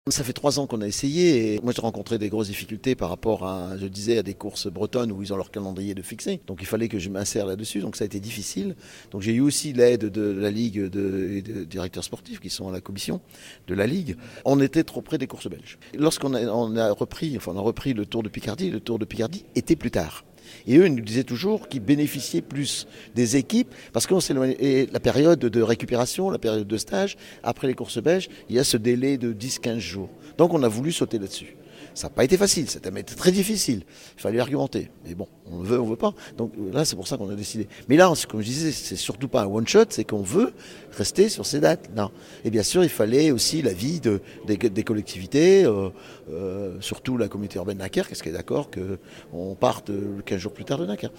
Ça fait 3 ans qu'on a essayé et moi j'ai rencontré des grosses difficultés par rapport à, je disais, à des courses bretonnes où ils ont leur calendrier de fixé. Donc il fallait que je m'insère là-dessus, donc ça a été difficile. Donc j'ai eu aussi l'aide de la Ligue et de directeurs sportifs qui sont à la commission de la Ligue. On était trop près des courses belges. Lorsqu'on a repris le Tour de Picardie était plus tard. Et eux, ils nous disaient toujours qu'ils bénéficiaient plus des équipes parce qu'on s'éloignait. Et la période de récupération, la période de stage, après les courses belges, il y a ce délai de 10-15 jours. Donc on a voulu sauter là-dessus. Ça n'a pas été facile, ça a été très difficile. Il fallait argumenter. Mais bon, on le veut, on ne veut pas. Donc là, c'est pour ça qu'on a décidé. Mais là, comme je disais, c'est surtout pas un one-shot, c'est qu'on veut rester sur ces dates. Non. Et bien sûr, il fallait aussi l'avis des collectivités, surtout la communauté urbaine de Dunkerque, qui est d'accord qu'on parte 15 jours plus tard de Dunkerque.